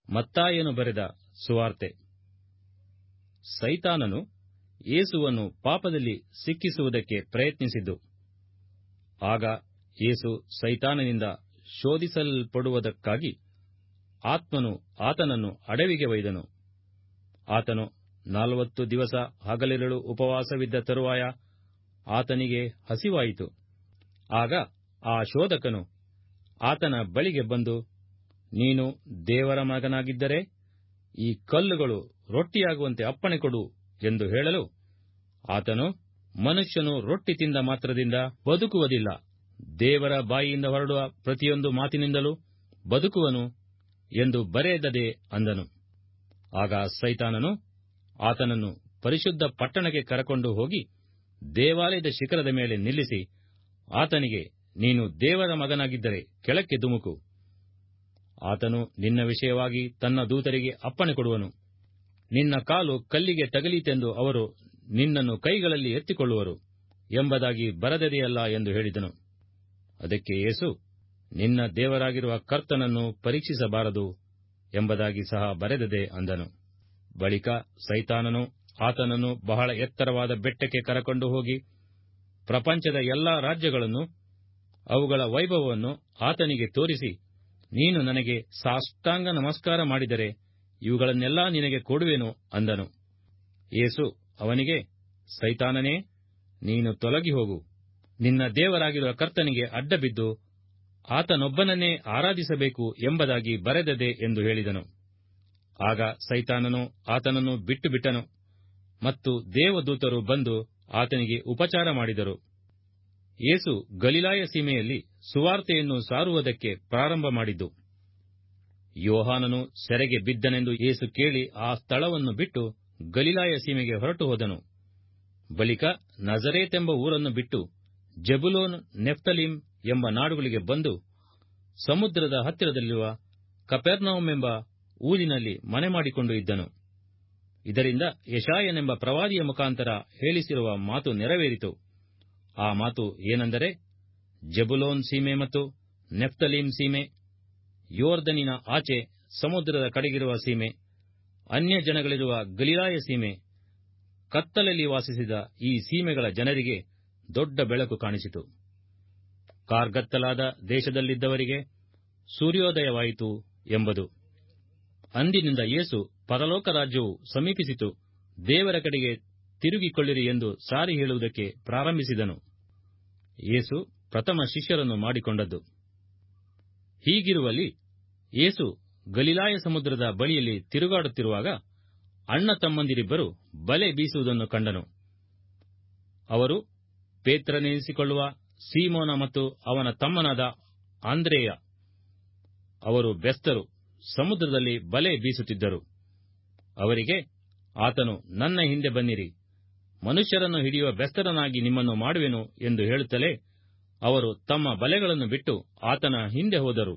ಮತ್ತಾಯನು ಬರೆದ ಸುವಾರ್ತೆ. ಸೈತಾನನು ಯೇಸುವನ್ನು ಪಾಪದಲ್ಲಿ ಸಿಕ್ಕಿಸುವುದಕ್ಕೆ ಪ್ರಯತ್ನಿಸಿದ್ದು. ಆಗ ಯೇಸು ಸೈತಾನನಿಂದ ಶೋಧಿಸಲ್ಪಡುವುದಕ್ಕಾಗಿ ಆತ್ಮನು ಆತನನ್ನು ಅಡವಿಗೆ ಒಯ್ದನು. ಆತನು 40 ದಿವಸ ಹಗಲಿರುಳು ಉಪವಾಸವಿದ್ದ ತರುವಾಯ ಆತನಿಗೆ ಹಸಿವಾಯಿತು. ಆಗ ಆ ಶೋಧಕನು ಆತನ ಬಳಿಗೆ ಬಂದು, ನೀನು ದೇವರ ಮಗನಾಗಿದ್ದರೆ ಈ ಕಲ್ಲುಗಳು ರೊಟ್ಟಿಯಾಗುವಂತೆ ಅಪ್ಪಣೆಕೊಡು ಎಂದು ಹೇಳಲು, ಆತನು, ಮನುಷ್ಯನು ರೊಟ್ಟಿ ತಿಂದ ಮಾತ್ರದಿಂದ ಬದುಕುವುದಿಲ್ಲ, ದೇವರ ಬಾಯಿಯಿಂದ ಹೊರಡುವ ಪ್ರತಿಯೊಂದು ಮಾತಿನಿಂದಲೂ ಬದುಕುವನು ಎಂದು ಬರೆದದೆ ಅಂದನು. ಆಗ ಸೈತಾನನು ಆತನನ್ನು ಪರಿಶುದ್ಧ ಪಟ್ಟಣಕ್ಕೆ ಕರಕೊಂಡು ಹೋಗಿ ದೇವಾಲಯದ ಶಿಖರದ ಮೇಲೆ ನಿಲ್ಲಿಸಿ ಆತನಿಗೆ, ನೀನು ದೇವರ ಮಗನಾಗಿದ್ದರೆ ಕೆಳಕ್ಕೆ ಧುಮುಕು. ಆತನು ನಿನ್ನ ವಿಷಯವಾಗಿ ತನ್ನ ದೂತರಿಗೆ ಅಪ್ಪಣೆ ಕೊಡುವನು. ನಿನ್ನ ಕಾಲು ಕಲ್ಲಿಗೆ ತಗಲೀತೆಂದು ಅವರು ನಿನ್ನನ್ನು ಕೈಗಳಲ್ಲಿ ಎತ್ತಿಕೊಳ್ಳುವರು ಎಂಬುದಾಗಿ ಬರೆದದೆಯಲ್ಲ ಎಂದು ಹೇಳಿದನು. ಅದಕ್ಕೆ ಯೇಸು, ನಿನ್ನ ದೇವರಾಗಿರುವ ಕರ್ತನನ್ನು ಪರೀಕ್ಷಿಸಬಾರದು ಎಂಬುದಾಗಿ ಸಹ ಬರೆದದೆ ಅಂದನು. ಬಳಿಕ ಸೈತಾನನು ಆತನನ್ನು ಬಹಳ ಎತ್ತರವಾದ ಬೆಟ್ಟಕ್ಕೆ ಕರಕೊಂಡು ಹೋಗಿ ಪ್ರಪಂಚದ ಎಲ್ಲಾ ರಾಜ್ಯಗಳನ್ನು, ಅವುಗಳ ವೈಭವವನ್ನು ಆತನಿಗೆ ತೋರಿಸಿ, ನೀನು ನನಗೆ ಸಾಷ್ಟಾಂಗ ನಮಸ್ಕಾರ ಮಾಡಿದರೆ ಇವುಗಳನ್ನೆಲ್ಲಾ ನಿನಗೆ ಕೊಡುವೆನು ಅಂದನು. ಯೇಸು ಅವನಿಗೆ, ಸೈತಾನನೇ, ನೀನು ತೊಲಗಿ ಹೋಗು, ನಿನ್ನ ದೇವರಾಗಿರುವ ಕರ್ತನಿಗೆ ಅಡ್ಡಬಿದ್ದು ಆತನೊಬ್ಬನನ್ನೇ ಆರಾಧಿಸಬೇಕು ಎಂಬುದಾಗಿ ಬರೆದದೆ ಎಂದು ಹೇಳಿದನು. ಆಗ ಸೈತಾನನು ಆತನನ್ನು ಬಿಟ್ಟು ಬಿಟ್ಟನು ಮತ್ತು ದೇವದೂತರು ಬಂದು ಆತನಿಗೆ ಉಪಚಾರ ಮಾಡಿದರು. ಯೇಸು ಗಲಿಲಾಯ ಸೀಮೆಯಲ್ಲಿ ಸುವಾರ್ತೆಯನ್ನು ಸಾರುವುದಕ್ಕೆ ಪ್ರಾರಂಭ ಮಾಡಿದ್ದು. ಯೋಹಾನನು ಸೆರೆಗೆ ಬಿದ್ದನೆಂದು ಯೇಸು ಕೇಳಿ ಆ ಸ್ಥಳವನ್ನು ಬಿಟ್ಟು ಗಲಿಲಾಯ ಸೀಮೆಗೆ ಹೊರಟು ಹೋದನು. ಬಳಿಕ ನಜರೇತೆಂಬ ಊರನ್ನು ಬಿಟ್ಟು ಜೆಬುಲೂನ್, ನೆಫ್ತಲೀಮ್ ಎಂಬ ನಾಡುಗಳಿಗೆ ಬಂದು ಸಮುದ್ರದ ಹತ್ತಿರದಲ್ಲಿರುವ ಕಪೆರ್ನೌಮೆಂಬ ಊರಿನಲ್ಲಿ ಮನೆಮಾಡಿಕೊಂಡು ಇದ್ದನು. ಇದರಿಂದ ಯೆಶಾಯನೆಂಬ ಪ್ರವಾದಿಯ ಮುಖಾಂತರ ಹೇಳಿಸಿರುವ ಮಾತು ನೆರವೇರಿತು. ಆ ಮಾತು ಏನೆಂದರೆ, ಜೆಬುಲೋನ್ ಸೀಮೆ ಮತ್ತು ನೆಫ್ತಲೀಮ್ ಸೀಮೆ, ಯೋರ್ದನಿನ ಆಚೆ ಸಮುದ್ರದ ಕಡೆಗಿರುವ ಸೀಮೆ, ಅನ್ಯ ಜನಗಳಿರುವ ಗಲಿಲಾಯ ಸೀಮೆ, ಕತ್ತಲಲ್ಲಿ ವಾಸಿಸಿದ ಈ ಸೀಮೆಗಳ ಜನರಿಗೆ ದೊಡ್ಡ ಬೆಳಕು ಕಾಣಿಸಿತು. ಕಾರ್ಗತ್ತಲಾದ ದೇಶದಲ್ಲಿದ್ದವರಿಗೆ ಸೂರ್ಯೋದಯವಾಯಿತು ಎಂಬುದು. ಅಂದಿನಿಂದ ಯೇಸು, ಪರಲೋಕ ರಾಜ್ಯವು ಸಮೀಪಿಸಿತು, ದೇವರ ಕಡೆಗೆ ತಿರುಗಿಕೊಳ್ಳಿರಿ ಎಂದು ಸಾರಿ ಹೇಳುವುದಕ್ಕೆ ಪ್ರಾರಂಭಿಸಿದನು. ಯೇಸು ಪ್ರಥಮ ಶಿಷ್ಯರನ್ನು ಮಾಡಿಕೊಂಡದ್ದು. ಹೀಗಿರುವಲ್ಲಿ ಯೇಸು ಗಲಿಲಾಯ ಸಮುದ್ರದ ಬಳಿಯಲ್ಲಿ ತಿರುಗಾಡುತ್ತಿರುವಾಗ ಅಣ್ಣ ತಮ್ಮಂದಿರಿಬ್ಬರು ಬಲೆ ಬೀಸುವುದನ್ನು ಕಂಡನು. ಅವರು ಪೇತ್ರನೆನಿಸಿಕೊಳ್ಳುವ ಸೀಮೋನ ಮತ್ತು ಅವನ ತಮ್ಮನಾದ ಆಂದ್ರೇಯ. ಅವರು ಬೆಸ್ತರು, ಸಮುದ್ರದಲ್ಲಿ ಬಲೆ ಬೀಸುತ್ತಿದ್ದರು. ಅವರಿಗೆ ಆತನು, ನನ್ನ ಹಿಂದೆ ಬನ್ನಿರಿ, ಮನುಷ್ಯರನ್ನು ಹಿಡಿಯುವ ಬೆಸ್ತರನ್ನಾಗಿ ನಿಮ್ಮನ್ನು ಮಾಡುವೆನು ಎಂದು ಹೇಳುತ್ತಲೇ ಅವರು ತಮ್ಮ ಬಲೆಗಳನ್ನು ಬಿಟ್ಟು ಆತನ ಹಿಂದೆ ಹೋದರು.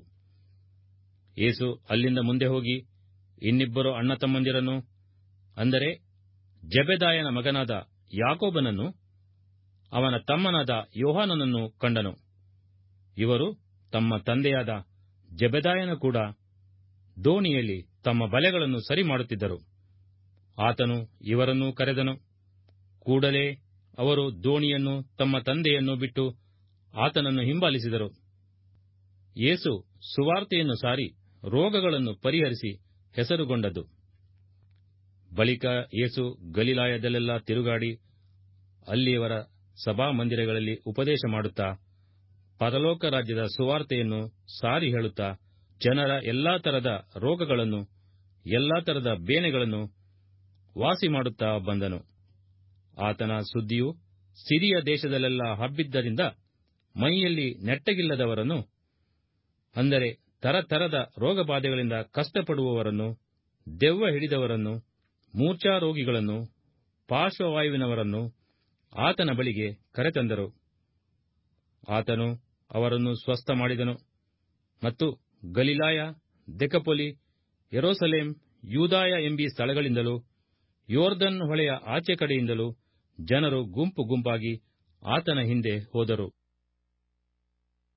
ಯೇಸು ಅಲ್ಲಿಂದ ಮುಂದೆ ಹೋಗಿ ಇನ್ನಿಬ್ಬರು ಅಣ್ಣ ತಮ್ಮಂದಿರನ್ನು, ಅಂದರೆ ಜೆಬೆದಾಯನ ಮಗನಾದ ಯಾಕೋಬನನ್ನು ಅವನ ತಮ್ಮನಾದ ಯೋಹಾನನನ್ನು ಕಂಡನು. ಇವರು ತಮ್ಮ ತಂದೆಯಾದ ಜೆಬೆದಾಯನ ಕೂಡ ದೋಣಿಯಲ್ಲಿ ತಮ್ಮ ಬಲೆಗಳನ್ನು ಸರಿ ಮಾಡುತ್ತಿದ್ದರು. ಆತನು ಇವರನ್ನೂ ಕರೆದನು. ಕೂಡಲೇ ಅವರು ದೋಣಿಯನ್ನು ತಮ್ಮ ತಂದೆಯನ್ನು ಬಿಟ್ಟು ಆತನನ್ನು ಹಿಂಬಾಲಿಸಿದರು. ಯೇಸು ಸುವಾರ್ತೆಯನ್ನು ಸಾರಿ ರೋಗಗಳನ್ನು ಪರಿಹರಿಸಿ ಹೆಸರುಗೊಂಡದ್ದು. ಬಳಿಕ ಯೇಸು ಗಲಿಲಾಯದಲ್ಲೆಲ್ಲ ತಿರುಗಾಡಿ ಅಲ್ಲಿಯವರ ಸಭಾಮಂದಿರಗಳಲ್ಲಿ ಉಪದೇಶ ಮಾಡುತ್ತಾ, ಪರಲೋಕ ರಾಜ್ಯದ ಸುವಾರ್ತೆಯನ್ನು ಸಾರಿ ಹೇಳುತ್ತಾ, ಜನರ ಎಲ್ಲಾ ತರದ ರೋಗಗಳನ್ನು, ಎಲ್ಲಾ ತರದ ಬೇನೆಗಳನ್ನು ವಾಸಿ ಮಾಡುತ್ತಾ ಬಂದನು. ಆತನ ಸುದ್ದಿಯು ಸಿರಿಯ ದೇಶದಲ್ಲೆಲ್ಲ ಹಬ್ಬಿದ್ದರಿಂದ ಮೈಯಲ್ಲಿ ನೆಟ್ಟಗಿಲ್ಲದವರನ್ನು, ಅಂದರೆ ತರತರದ ರೋಗಬಾಧೆಗಳಿಂದ ಕಷ್ಟಪಡುವವರನ್ನು, ದೆವ್ವ ಹಿಡಿದವರನ್ನು, ಮೂರ್ಛಾರೋಗಿಗಳನ್ನು, ಪಾರ್ಶ್ವವಾಯುವಿನವರನ್ನು ಆತನ ಬಳಿಗೆ ಕರೆತಂದರು. ಆತನು ಅವರನ್ನು ಸ್ವಸ್ಥ ಮಾಡಿದನು ಮತ್ತು ಗಲಿಲಾಯ, ದೆಕಪೊಲಿ, ಯೆರೂಸಲೇಮ್, ಯೂದಾಯ ಎಂಬೀ ಸ್ಥಳಗಳಿಂದಲೂ ಯೋರ್ದನ್ ಹೊಳೆಯ ಆಚೆ ಕಡೆಯಿಂದಲೂ ಜನರು ಗುಂಪು ಗುಂಪಾಗಿ ಆತನ ಹಿಂದೆ ಹೋದರು.